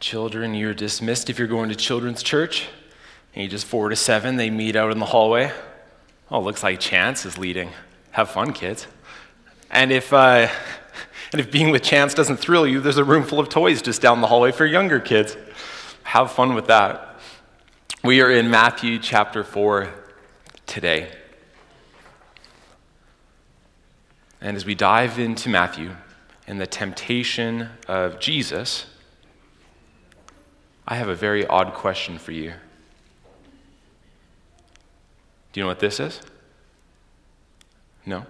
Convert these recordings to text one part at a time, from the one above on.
Children, you're dismissed if you're going to children's church. Ages 4 to 7, they meet out in the hallway. Oh, looks like Chance is leading. Have fun, kids. And if being with Chance doesn't thrill you, there's a room full of toys just down the hallway for younger kids. Have fun with that. We are in Matthew chapter 4 today. And as we dive into Matthew and the temptation of Jesus, I have a very odd question for you. Do you know what this is? No?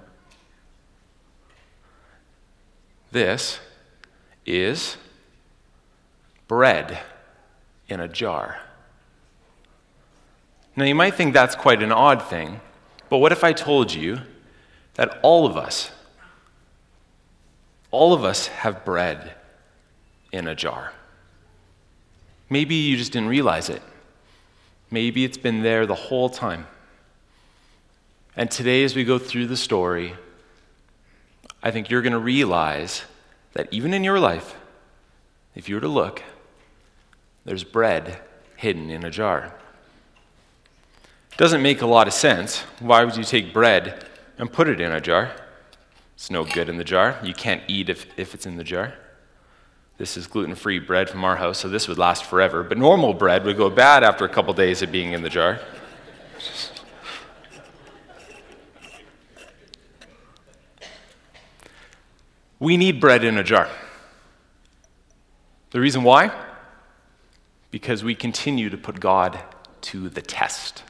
This is bread in a jar. Now, you might think that's quite an odd thing, but what if I told you that all of us have bread in a jar? Maybe you just didn't realize it. Maybe it's been there the whole time. And today, as we go through the story, I think you're going to realize that even in your life, if you were to look, there's bread hidden in a jar. Doesn't make a lot of sense. Why would you take bread and put it in a jar? It's no good in the jar. You can't eat if it's in the jar. This is gluten-free bread from our house, so this would last forever. But normal bread would go bad after a couple days of being in the jar. We need bread in a jar. The reason why? Because we continue to put God to the test.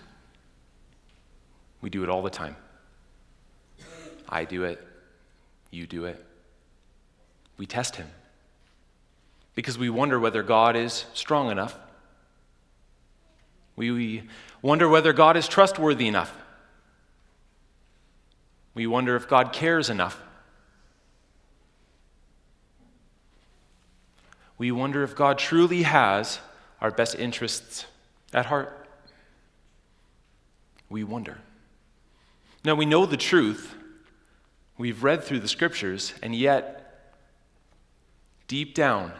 We do it all the time. I do it. You do it. We test him. Because we wonder whether God is strong enough. We wonder whether God is trustworthy enough. We wonder if God cares enough. We wonder if God truly has our best interests at heart. We wonder. Now, we know the truth. We've read through the scriptures, and yet, deep down,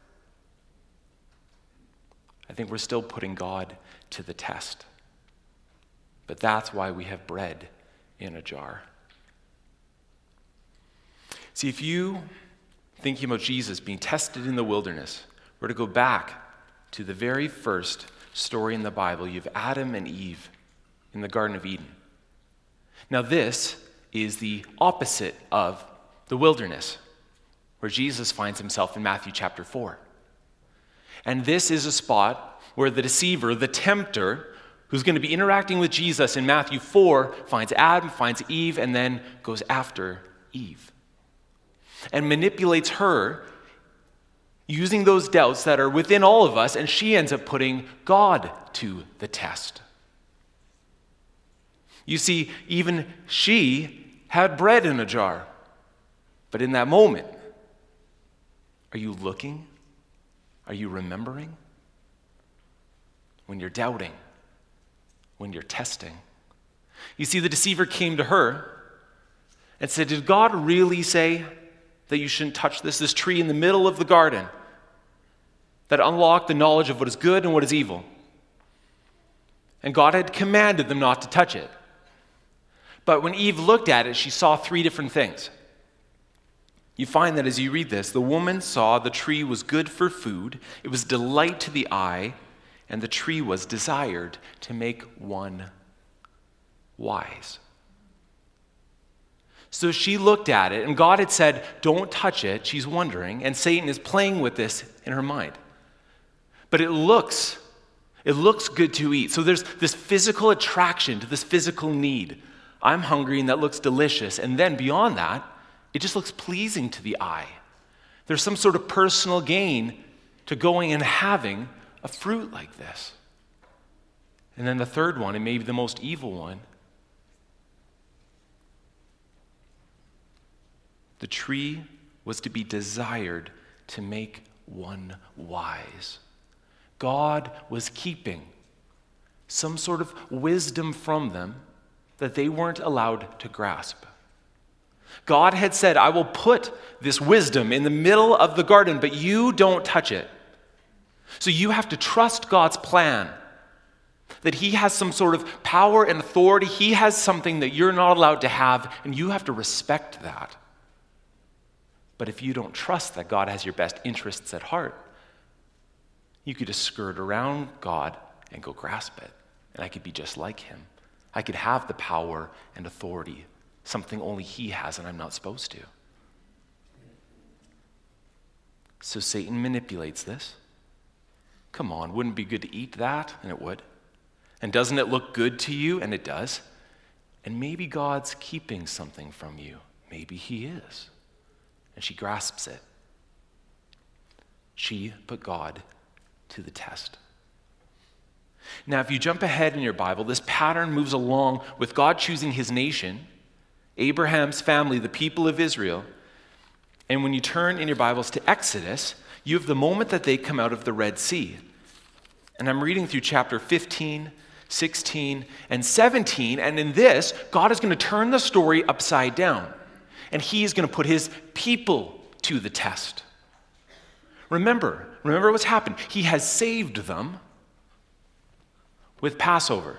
I think we're still putting God to the test. But that's why we have bread in a jar. See, if you thinking about Jesus being tested in the wilderness, we're to go back to the very first story in the Bible. You have Adam and Eve in the Garden of Eden. Now this is the opposite of the wilderness, where Jesus finds himself in Matthew chapter 4. And this is a spot where the deceiver, the tempter, who's going to be interacting with Jesus in Matthew 4, finds Adam, finds Eve, and then goes after Eve. And manipulates her using those doubts that are within all of us, and she ends up putting God to the test. You see, even she had bread in a jar. But in that moment, are you looking? Are you remembering? When you're doubting, when you're testing. You see, the deceiver came to her and said, did God really say that you shouldn't touch this tree in the middle of the garden that unlocked the knowledge of what is good and what is evil? And God had commanded them not to touch it. But when Eve looked at it, she saw 3 different things. You find that as you read this, the woman saw the tree was good for food, it was delight to the eye, and the tree was desired to make one wise. So she looked at it, and God had said, don't touch it. She's wondering, and Satan is playing with this in her mind. But it looks good to eat. So there's this physical attraction to this physical need. I'm hungry, and that looks delicious. And then beyond that, it just looks pleasing to the eye. There's some sort of personal gain to going and having a fruit like this. And then the third one, and maybe the most evil one, the tree was to be desired to make one wise. God was keeping some sort of wisdom from them that they weren't allowed to grasp. God had said, I will put this wisdom in the middle of the garden, but you don't touch it. So you have to trust God's plan, that he has some sort of power and authority. He has something that you're not allowed to have, and you have to respect that. But if you don't trust that God has your best interests at heart, you could just skirt around God and go grasp it. And I could be just like him. I could have the power and authority, something only he has and I'm not supposed to. So Satan manipulates this. Come on, wouldn't it be good to eat that? And it would. And doesn't it look good to you? And it does. And maybe God's keeping something from you. Maybe he is. And she grasps it. She put God to the test. Now, if you jump ahead in your Bible, this pattern moves along with God choosing his nation, Abraham's family, the people of Israel. And when you turn in your Bibles to Exodus, you have the moment that they come out of the Red Sea. And I'm reading through chapter 15, 16, and 17. And in this, God is going to turn the story upside down. And he is going to put his people to the test. Remember what's happened. He has saved them with Passover.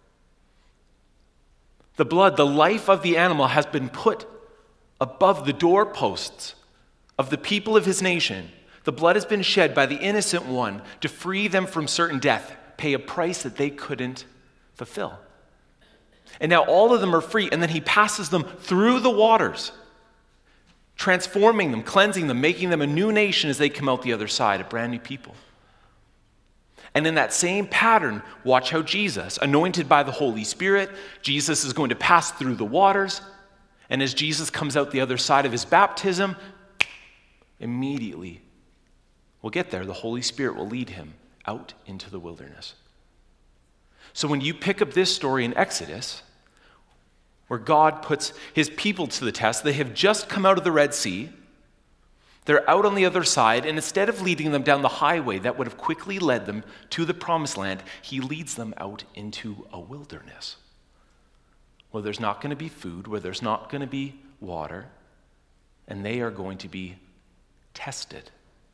The blood, the life of the animal has been put above the doorposts of the people of his nation. The blood has been shed by the innocent one to free them from certain death, pay a price that they couldn't fulfill. And now all of them are free, and then he passes them through the waters, transforming them, cleansing them, making them a new nation as they come out the other side, a brand new people. And in that same pattern, watch how Jesus, anointed by the Holy Spirit, Jesus is going to pass through the waters, and as Jesus comes out the other side of his baptism, immediately, we'll get there, the Holy Spirit will lead him out into the wilderness. So when you pick up this story in Exodus, where God puts his people to the test, they have just come out of the Red Sea, they're out on the other side, and instead of leading them down the highway that would have quickly led them to the promised land, he leads them out into a wilderness where there's not going to be food, where there's not going to be water, and they are going to be tested.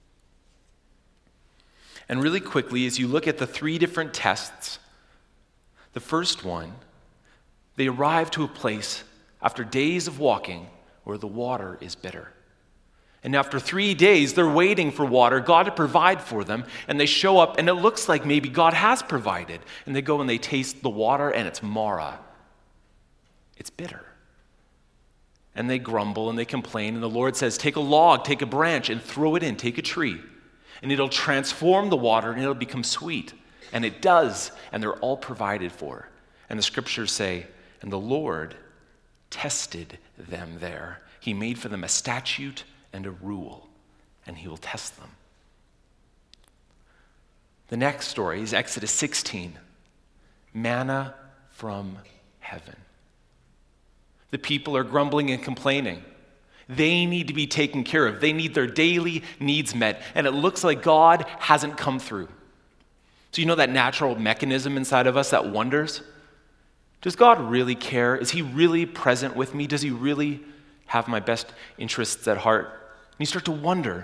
And really quickly, as you look at the three different tests, the first one, they arrive to a place after days of walking where the water is bitter. And after 3 days, they're waiting for water, God to provide for them, and they show up, and it looks like maybe God has provided. And they go and they taste the water, and it's Mara. It's bitter. And they grumble and they complain, and the Lord says, take a log, take a branch, and throw it in, take a tree. And it'll transform the water, and it'll become sweet. And it does, and they're all provided for. And the scriptures say, and the Lord tested them there. He made for them a statute and a rule, and he will test them. The next story is Exodus 16, manna from heaven. The people are grumbling and complaining. They need to be taken care of. They need their daily needs met, and it looks like God hasn't come through. So you know that natural mechanism inside of us that wonders? Does God really care? Is he really present with me? Does he really have my best interests at heart? And you start to wonder.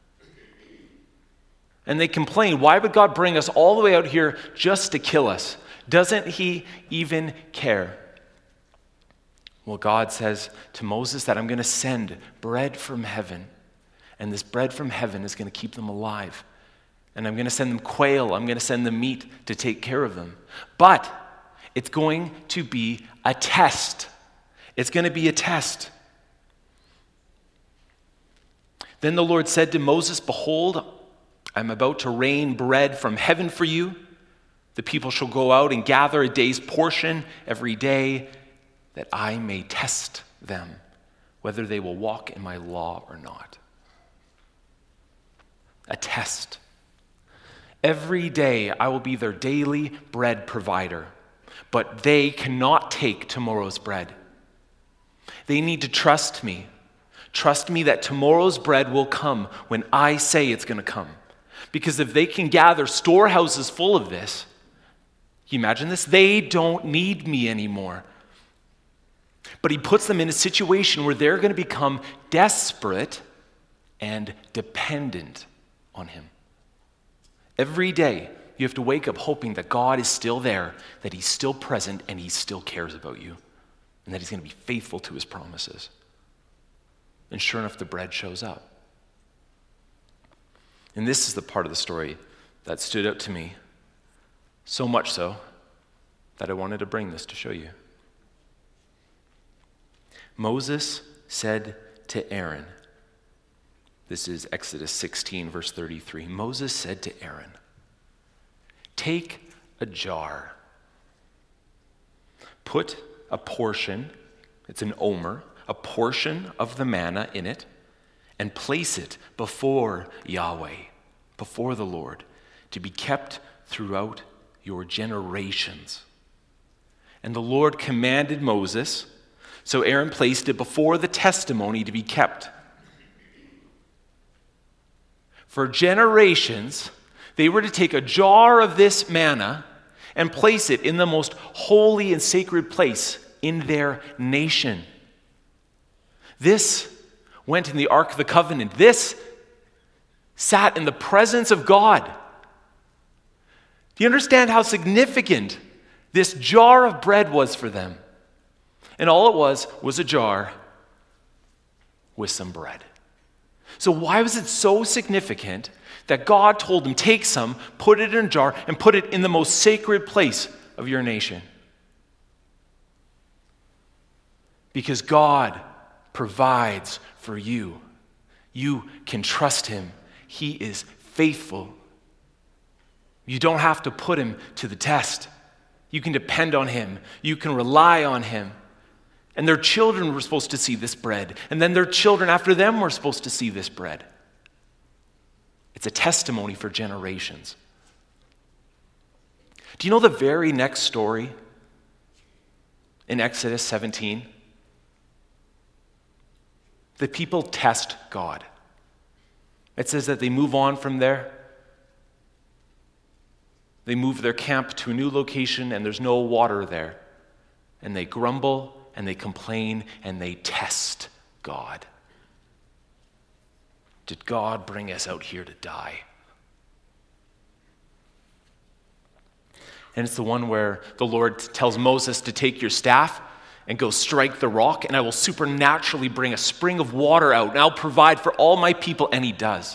And they complain, why would God bring us all the way out here just to kill us? Doesn't he even care? Well, God says to Moses that I'm going to send bread from heaven. And this bread from heaven is going to keep them alive. And I'm going to send them quail. I'm going to send them meat to take care of them. But it's going to be a test. It's going to be a test. Then the Lord said to Moses, behold, I'm about to rain bread from heaven for you. The people shall go out and gather a day's portion every day, that I may test them, whether they will walk in my law or not. A test. Every day I will be their daily bread provider, but they cannot take tomorrow's bread. They need to trust me. Trust me that tomorrow's bread will come when I say it's going to come. Because if they can gather storehouses full of this, you imagine this? They don't need me anymore. But he puts them in a situation where they're going to become desperate and dependent on him. Every day, you have to wake up hoping that God is still there, that he's still present, and he still cares about you, and that he's going to be faithful to his promises. And sure enough, the bread shows up. And this is the part of the story that stood out to me, so much so that I wanted to bring this to show you. Moses said to Aaron, this is Exodus 16, verse 33. Moses said to Aaron, take a jar, put a portion, it's an omer, a portion of the manna in it, and place it before Yahweh, before the Lord, to be kept throughout your generations. And the Lord commanded Moses, so Aaron placed it before the testimony to be kept. For generations, they were to take a jar of this manna and place it in the most holy and sacred place in their nation. This went in the Ark of the Covenant. This sat in the presence of God. Do you understand how significant this jar of bread was for them? And all it was a jar with some bread. So why was it so significant that God told them, take some, put it in a jar, and put it in the most sacred place of your nation? Because God provides for you. You can trust him. He is faithful. You don't have to put him to the test. You can depend on him. You can rely on him. And their children were supposed to see this bread. And then their children after them were supposed to see this bread. It's a testimony for generations. Do you know the very next story in Exodus 17? The people test God. It says that they move on from there. They move their camp to a new location and there's no water there. And they grumble and they complain and they test God. Did God bring us out here to die? And it's the one where the Lord tells Moses to take your staff and go strike the rock, and I will supernaturally bring a spring of water out, and I'll provide for all my people, and he does.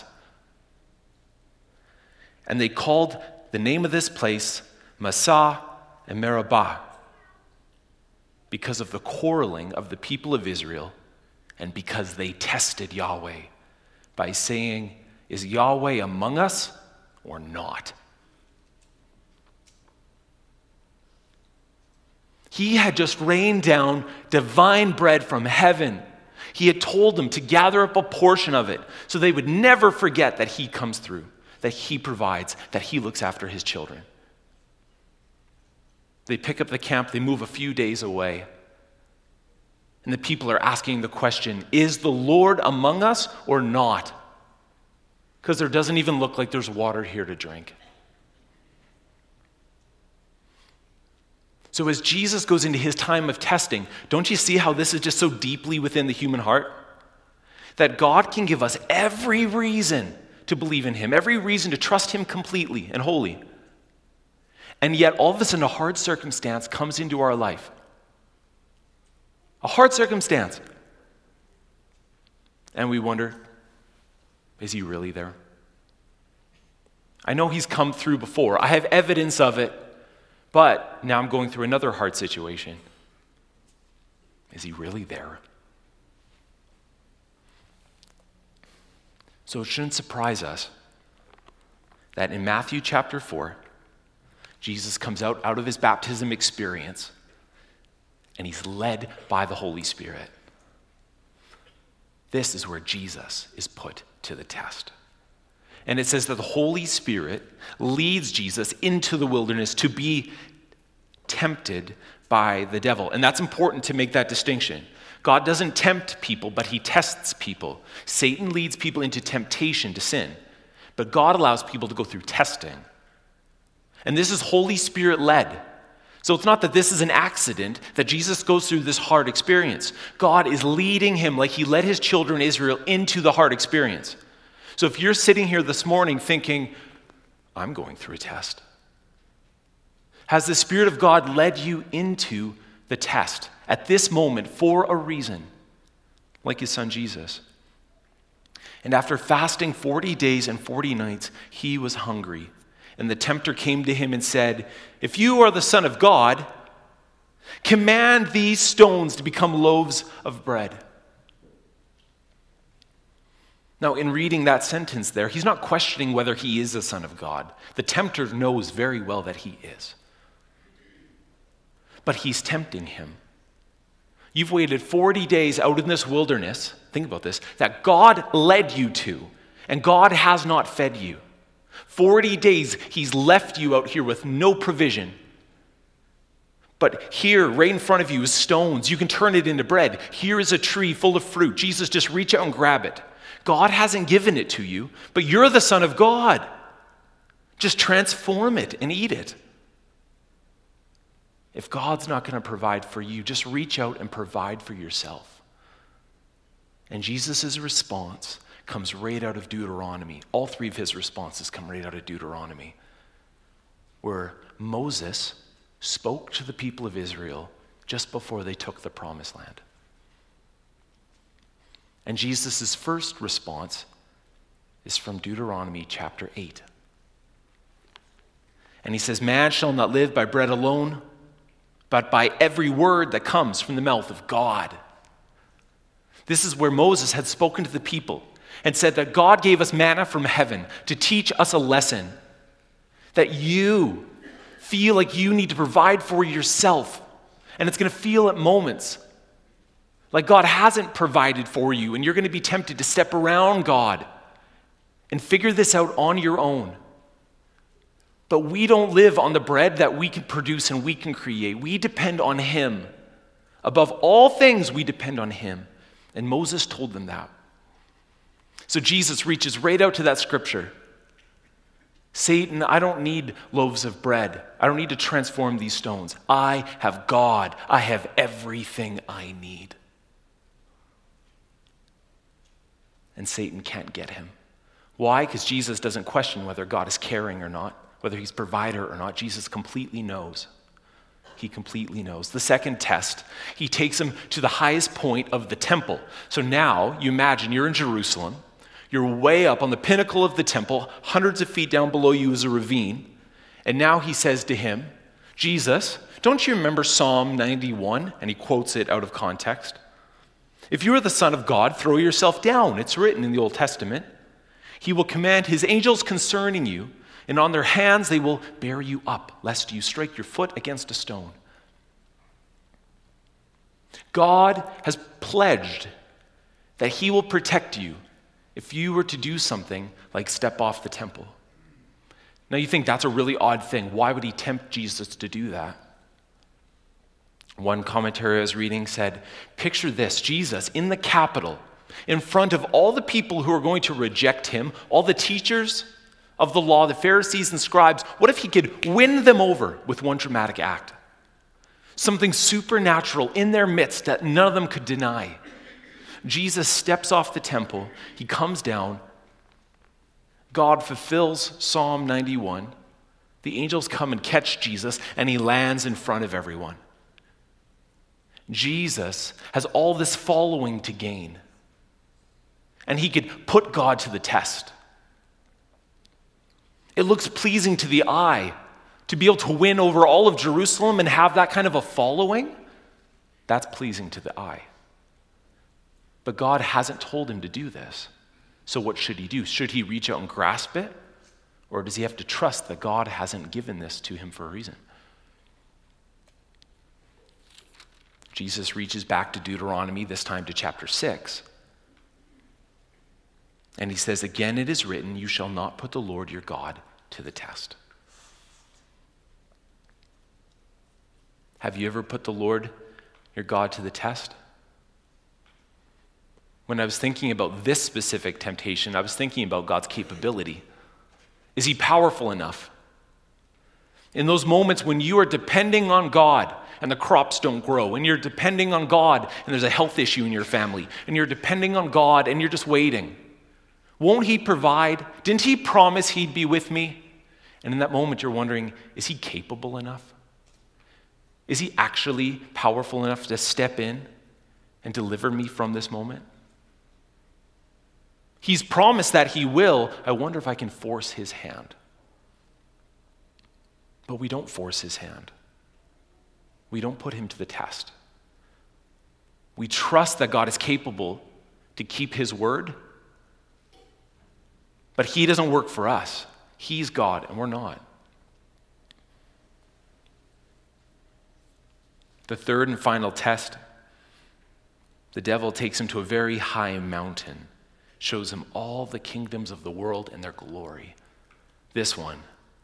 And they called the name of this place Massah and Meribah because of the quarreling of the people of Israel and because they tested Yahweh by saying, is Yahweh among us or not? He had just rained down divine bread from heaven. He had told them to gather up a portion of it so they would never forget that he comes through, that he provides, that he looks after his children. They pick up the camp, they move a few days away. And the people are asking the question, is the Lord among us or not? Because there doesn't even look like there's water here to drink. So as Jesus goes into his time of testing, don't you see how this is just so deeply within the human heart? That God can give us every reason to believe in him, every reason to trust him completely and wholly. And yet all of a sudden a hard circumstance comes into our life. A hard circumstance. And we wonder, is he really there? I know he's come through before. I have evidence of it. But now I'm going through another hard situation. Is he really there? So it shouldn't surprise us that in Matthew chapter 4, Jesus comes out of his baptism experience and he's led by the Holy Spirit. This is where Jesus is put to the test. And it says that the Holy Spirit leads Jesus into the wilderness to be tempted by the devil. And that's important to make that distinction. God doesn't tempt people, but he tests people. Satan leads people into temptation to sin, but God allows people to go through testing. And this is Holy Spirit led. So it's not that this is an accident that Jesus goes through this hard experience. God is leading him like he led his children Israel into the hard experience. So if you're sitting here this morning thinking, I'm going through a test? Has the Spirit of God led you into the test at this moment for a reason, like his son Jesus? And after fasting 40 days and 40 nights, he was hungry. And the tempter came to him and said, "If you are the Son of God, command these stones to become loaves of bread." Now, in reading that sentence there, he's not questioning whether he is the Son of God. The tempter knows very well that he is. But he's tempting him. You've waited 40 days out in this wilderness, think about this, that God led you to, and God has not fed you. 40 days he's left you out here with no provision. But here, right in front of you, is stones. You can turn it into bread. Here is a tree full of fruit. Jesus, just reach out and grab it. God hasn't given it to you, but you're the Son of God. Just transform it and eat it. If God's not going to provide for you, just reach out and provide for yourself. And Jesus' response comes right out of Deuteronomy. All three of his responses come right out of Deuteronomy, where Moses spoke to the people of Israel just before they took the promised land. And Jesus' first response is from Deuteronomy chapter 8. And he says, "Man shall not live by bread alone, but by every word that comes from the mouth of God." This is where Moses had spoken to the people and said that God gave us manna from heaven to teach us a lesson, that you feel like you need to provide for yourself, and it's going to feel at moments like God hasn't provided for you, and you're going to be tempted to step around God and figure this out on your own. But we don't live on the bread that we can produce and we can create. We depend on him. Above all things, we depend on him. And Moses told them that. So Jesus reaches right out to that scripture. Satan, I don't need loaves of bread. I don't need to transform these stones. I have God. I have everything I need. And Satan can't get him. Why? Because Jesus doesn't question whether God is caring or not, whether he's provider or not. Jesus completely knows. He completely knows. The second test, he takes him to the highest point of the temple. So now, you imagine you're in Jerusalem. You're way up on the pinnacle of the temple. Hundreds of feet down below you is a ravine. And now he says to him, "Jesus, don't you remember Psalm 91?" And he quotes it out of context. "If you are the Son of God, throw yourself down." It's written in the Old Testament. "He will command his angels concerning you, and on their hands they will bear you up, lest you strike your foot against a stone." God has pledged that he will protect you if you were to do something like step off the temple. Now you think that's a really odd thing. Why would he tempt Jesus to do that? One commentary I was reading said, picture this, Jesus in the Capitol, in front of all the people who are going to reject him, all the teachers of the law, the Pharisees and scribes. What if he could win them over with one dramatic act? Something supernatural in their midst that none of them could deny. Jesus steps off the temple, he comes down, God fulfills Psalm 91, the angels come and catch Jesus, and he lands in front of everyone. Jesus has all this following to gain, and he could put God to the test. It looks pleasing to the eye to be able to win over all of Jerusalem and have that kind of a following. That's pleasing to the eye. But God hasn't told him to do this. So what should he do? Should he reach out and grasp it? Or does he have to trust that God hasn't given this to him for a reason? Jesus reaches back to Deuteronomy, this time to chapter 6. And he says, "Again it is written, you shall not put the Lord your God to the test." Have you ever put the Lord your God to the test? When I was thinking about this specific temptation, I was thinking about God's capability. Is he powerful enough? In those moments when you are depending on God and the crops don't grow, and you're depending on God and there's a health issue in your family, and you're depending on God and you're just waiting, won't he provide? Didn't he promise he'd be with me? And in that moment, you're wondering, is he capable enough? Is he actually powerful enough to step in and deliver me from this moment? He's promised that he will. I wonder if I can force his hand. But we don't force his hand. We don't put him to the test. We trust that God is capable to keep his word, but he doesn't work for us. He's God and we're not. The third and final test, the devil takes him to a very high mountain, shows him all the kingdoms of the world and their glory. This one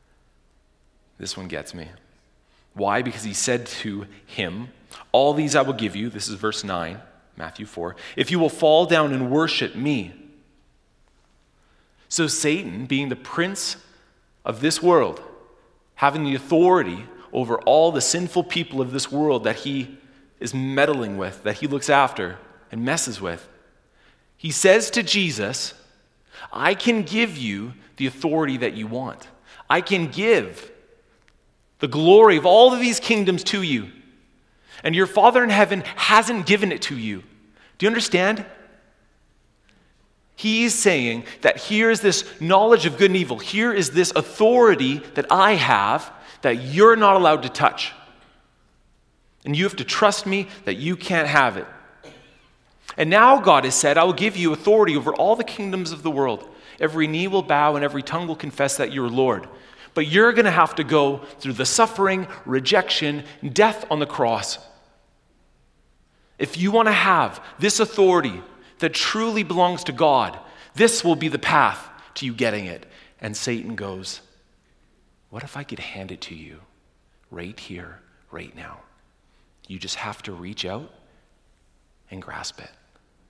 gets me. Why? Because he said to him, all these I will give you, this is verse 9, Matthew 4, if you will fall down and worship me. So Satan, being the prince of this world, having the authority over all the sinful people of this world that he is meddling with, that he looks after and messes with, he says to Jesus, I can give you the authority that you want. I can give the glory of all of these kingdoms to you. And your Father in heaven hasn't given it to you. Do you understand? He's saying that here is this knowledge of good and evil. Here is this authority that I have that you're not allowed to touch. And you have to trust me that you can't have it. And now God has said, I will give you authority over all the kingdoms of the world. Every knee will bow and every tongue will confess that you're Lord. But you're going to have to go through the suffering, rejection, death on the cross. If you want to have this authority that truly belongs to God, this will be the path to you getting it. And Satan goes, what if I could hand it to you right here, right now? You just have to reach out and grasp it.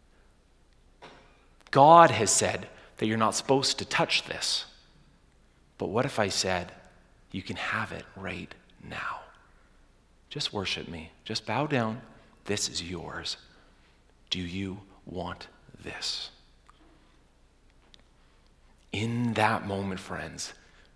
God has said that you're not supposed to touch this. But what if I said, you can have it right now? Just worship me. Just bow down. This is yours. Do you want this? In that moment, friends,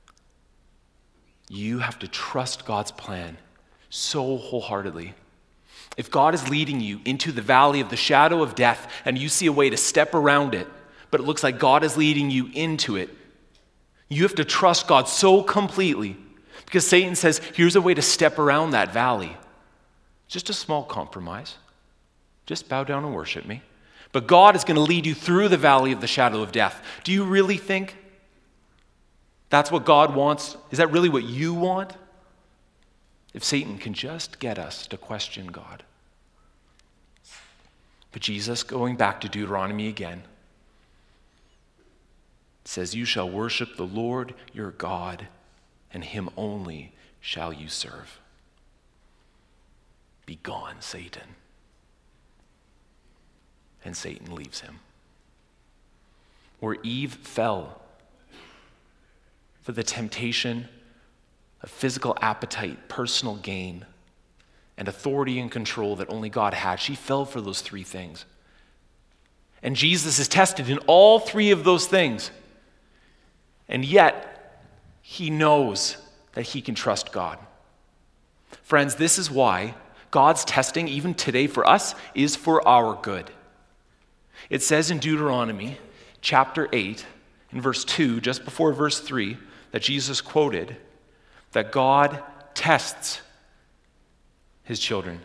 you have to trust God's plan so wholeheartedly. If God is leading you into the valley of the shadow of death and you see a way to step around it, but it looks like God is leading you into it, you have to trust God so completely because Satan says, here's a way to step around that valley. Just a small compromise. Just bow down and worship me. But God is going to lead you through the valley of the shadow of death. Do you really think that's what God wants? Is that really what you want? If Satan can just get us to question God. But Jesus, going back to Deuteronomy again, says, you shall worship the Lord your God, and him only shall you serve. Be gone, Satan. And Satan leaves him. Where Eve fell for the temptation of physical appetite, personal gain, and authority and control that only God had, she fell for those three things. And Jesus is tested in all three of those things. And yet, he knows that he can trust God. Friends, this is why God's testing, even today for us, is for our good. It says in Deuteronomy chapter 8, in verse 2, just before verse 3, that Jesus quoted, that God tests his children.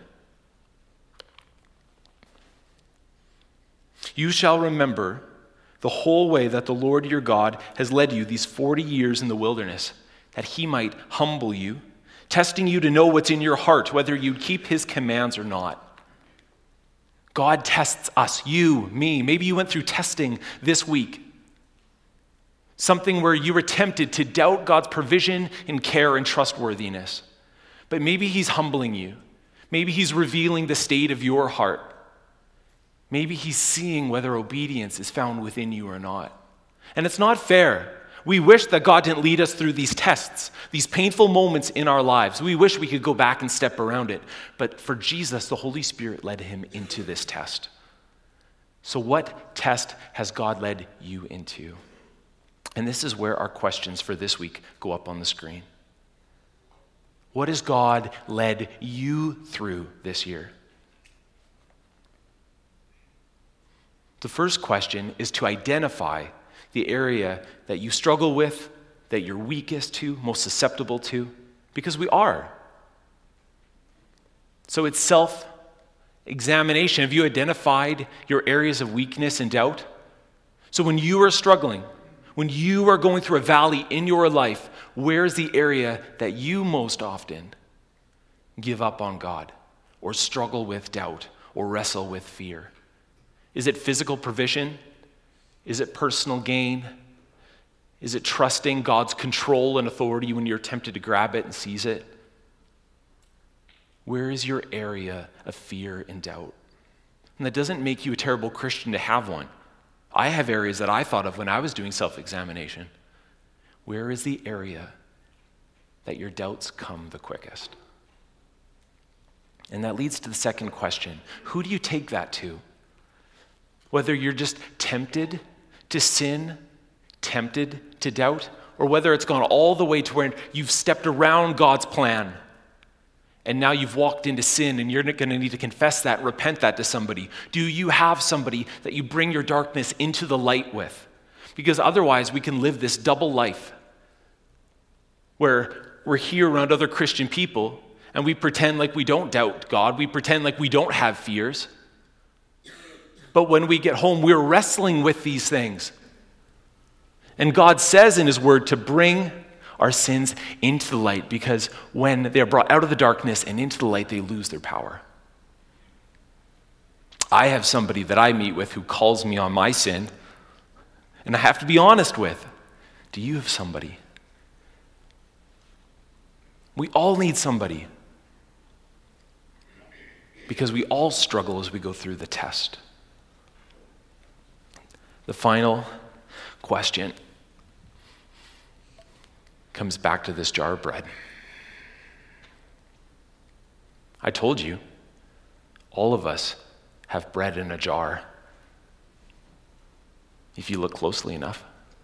You shall remember the whole way that the Lord your God has led you these 40 years in the wilderness, that he might humble you, testing you to know what's in your heart, whether you keep his commands or not. God tests us, you, me. Maybe you went through testing this week. Something where you were tempted to doubt God's provision and care and trustworthiness. But maybe he's humbling you. Maybe he's revealing the state of your heart. Maybe he's seeing whether obedience is found within you or not. And it's not fair. We wish that God didn't lead us through these tests, these painful moments in our lives. We wish we could go back and step around it. But for Jesus, the Holy Spirit led him into this test. So what test has God led you into? And this is where our questions for this week go up on the screen. What has God led you through this year? The first question is to identify the area that you struggle with, that you're weakest to, most susceptible to, because we are. So it's self-examination. Have you identified your areas of weakness and doubt? So when you are struggling, when you are going through a valley in your life, where's the area that you most often give up on God or struggle with doubt or wrestle with fear? Is it physical provision? Is it personal gain? Is it trusting God's control and authority when you're tempted to grab it and seize it? Where is your area of fear and doubt? And that doesn't make you a terrible Christian to have one. I have areas that I thought of when I was doing self-examination. Where is the area that your doubts come the quickest? And that leads to the second question. Who do you take that to? Whether you're just tempted to sin, tempted to doubt, or whether it's gone all the way to where you've stepped around God's plan and now you've walked into sin and you're going to need to confess that, repent that to somebody. Do you have somebody that you bring your darkness into the light with? Because otherwise we can live this double life where we're here around other Christian people and we pretend like we don't doubt God. We pretend like we don't have fears. But when we get home, we're wrestling with these things. And God says in his word to bring our sins into the light, because when they're brought out of the darkness and into the light, they lose their power. I have somebody that I meet with who calls me on my sin, and I have to be honest with. Do you have somebody? We all need somebody, because we all struggle as we go through the test. The final question comes back to this jar of bread. I told you, all of us have bread in a jar, if you look closely enough.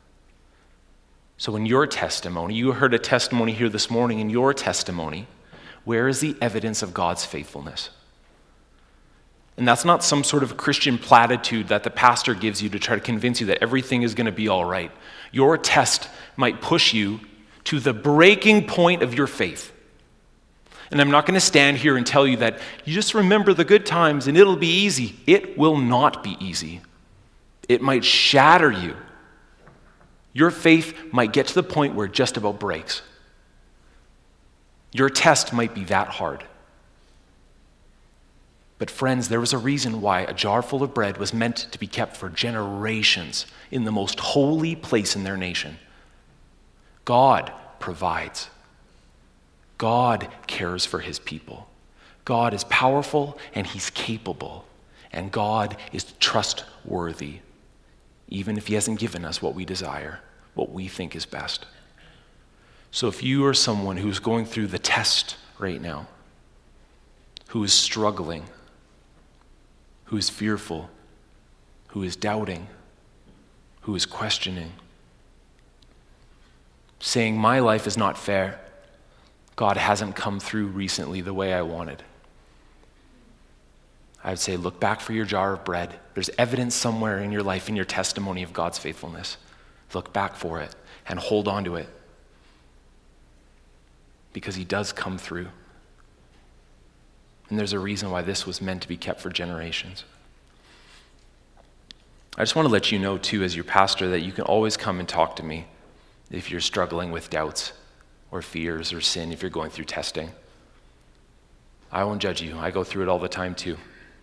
So in your testimony, you heard a testimony here this morning, in your testimony, where is the evidence of God's faithfulness? And that's not some sort of Christian platitude that the pastor gives you to try to convince you that everything is going to be all right. Your test might push you to the breaking point of your faith. And I'm not going to stand here and tell you that you just remember the good times and it'll be easy. It will not be easy. It might shatter you. Your faith might get to the point where it just about breaks. Your test might be that hard. But friends, there was a reason why a jar full of bread was meant to be kept for generations in the most holy place in their nation. God provides. God cares for his people. God is powerful and he's capable. And God is trustworthy, even if he hasn't given us what we desire, what we think is best. So if you are someone who's going through the test right now, who is struggling, who is fearful, who is doubting, who is questioning, saying, my life is not fair. God hasn't come through recently the way I wanted. I would say, look back for your jar of bread. There's evidence somewhere in your life, in your testimony of God's faithfulness. Look back for it and hold on to it, because he does come through. And there's a reason why this was meant to be kept for generations. I just want to let you know, too, as your pastor, that you can always come and talk to me if you're struggling with doubts or fears or sin, if you're going through testing. I won't judge you. I go through it all the time, too.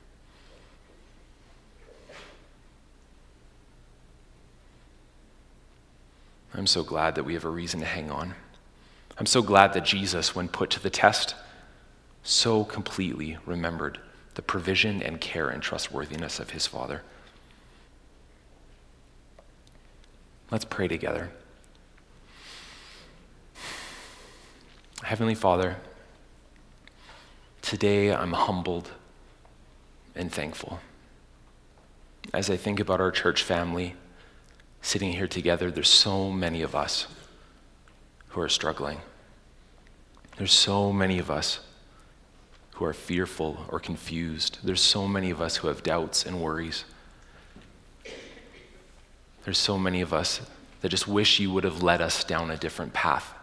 I'm so glad that we have a reason to hang on. I'm so glad that Jesus, when put to the test, so completely remembered the provision and care and trustworthiness of his Father. Let's pray together. Heavenly Father, today I'm humbled and thankful. As I think about our church family, sitting here together, there's so many of us who are struggling. There's so many of us who are fearful or confused. There's so many of us who have doubts and worries. There's so many of us that just wish you would have led us down a different path,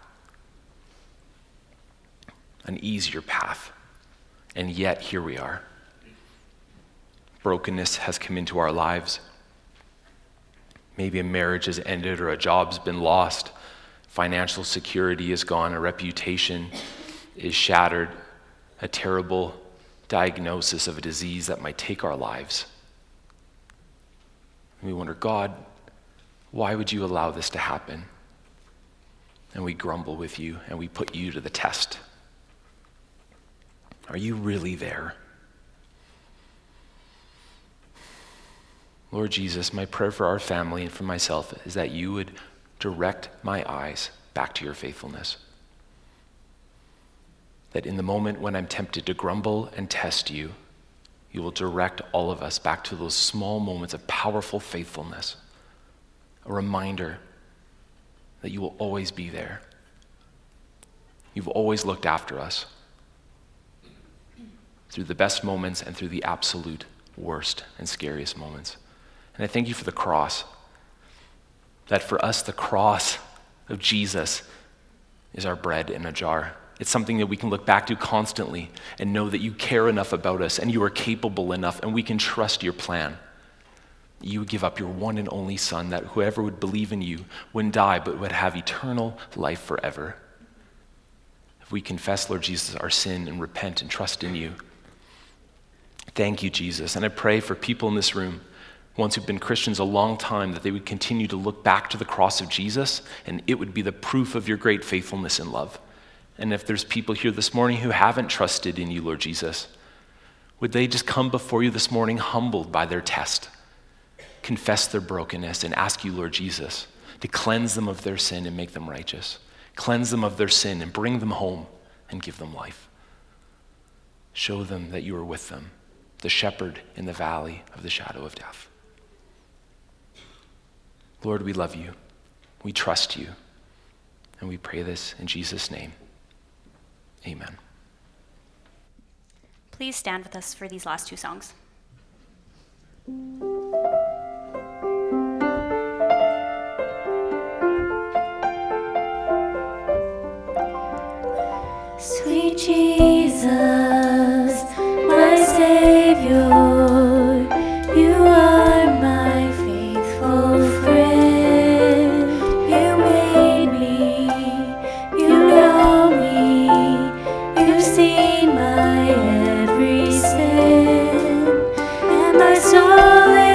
an easier path. And yet, here we are. Brokenness has come into our lives. Maybe a marriage has ended or a job's been lost. Financial security is gone. A reputation is shattered. A terrible diagnosis of a disease that might take our lives. And we wonder, God, why would you allow this to happen? And we grumble with you and we put you to the test. Are you really there? Lord Jesus, my prayer for our family and for myself is that you would direct my eyes back to your faithfulness. That in the moment when I'm tempted to grumble and test you, you will direct all of us back to those small moments of powerful faithfulness. A reminder that you will always be there. You've always looked after us through the best moments and through the absolute worst and scariest moments. And I thank you for the cross, that for us the cross of Jesus is our bread in a jar. It's something that we can look back to constantly and know that you care enough about us and you are capable enough and we can trust your plan. You would give up your one and only Son, that whoever would believe in you wouldn't die but would have eternal life forever. If we confess, Lord Jesus, our sin and repent and trust in you. Thank you, Jesus. And I pray for people in this room, ones who've been Christians a long time, that they would continue to look back to the cross of Jesus and it would be the proof of your great faithfulness and love. And if there's people here this morning who haven't trusted in you, Lord Jesus, would they just come before you this morning humbled by their test, confess their brokenness and ask you, Lord Jesus, to cleanse them of their sin and make them righteous. Cleanse them of their sin and bring them home and give them life. Show them that you are with them, the shepherd in the valley of the shadow of death. Lord, we love you. We trust you. And we pray this in Jesus' name. Amen. Please stand with us for these last two songs. Sweet Jesus, my Savior, you are my faithful friend. You made me, you know me, you've seen my every sin, and my soul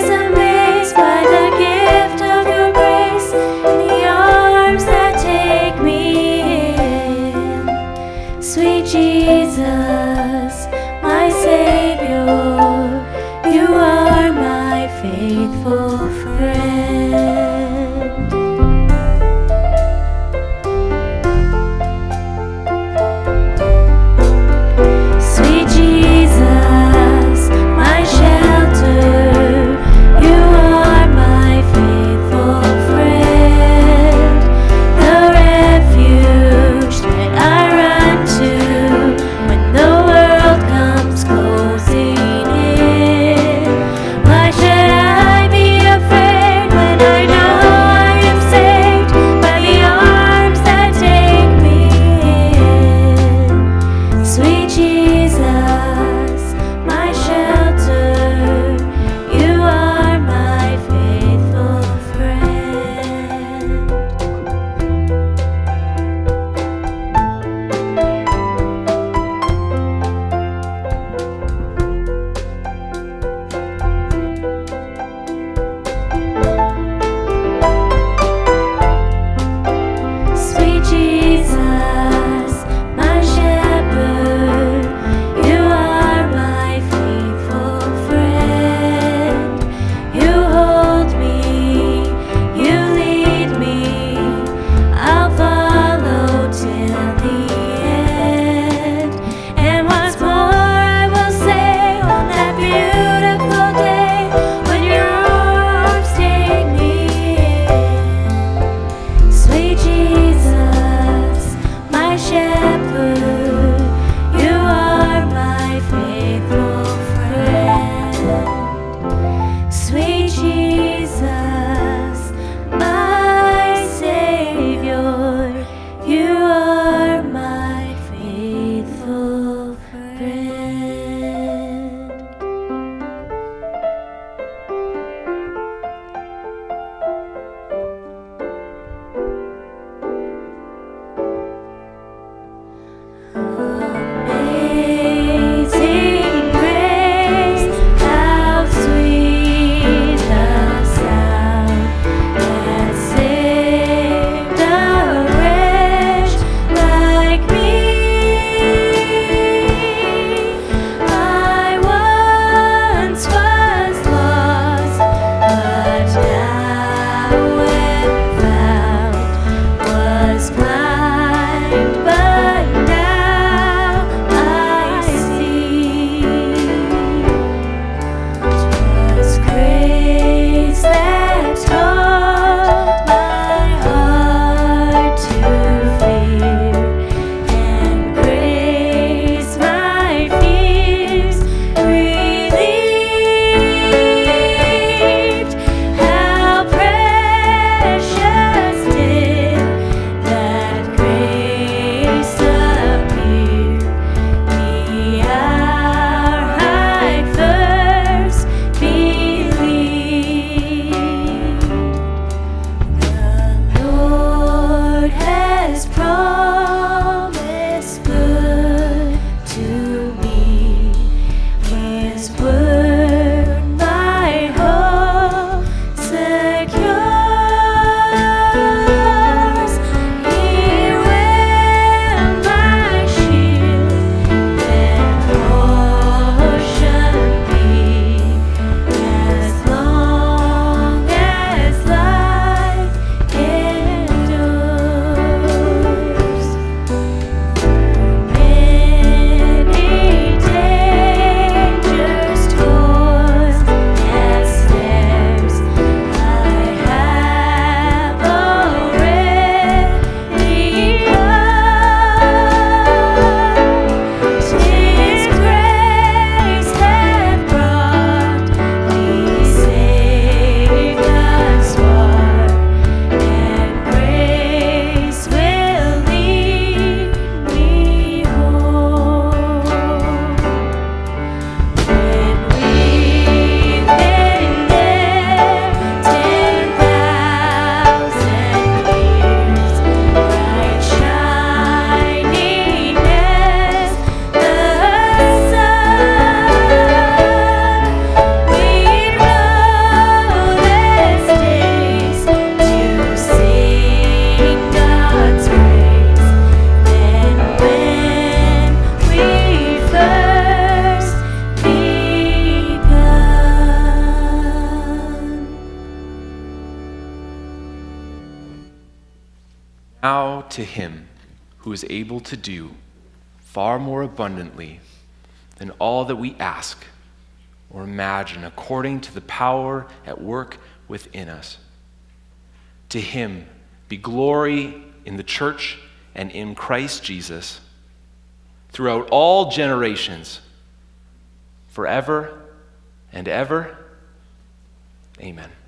Now to him who is able to do far more abundantly than all that we ask or imagine, according to the power at work within us. To him be glory in the church and in Christ Jesus throughout all generations, forever and ever. Amen.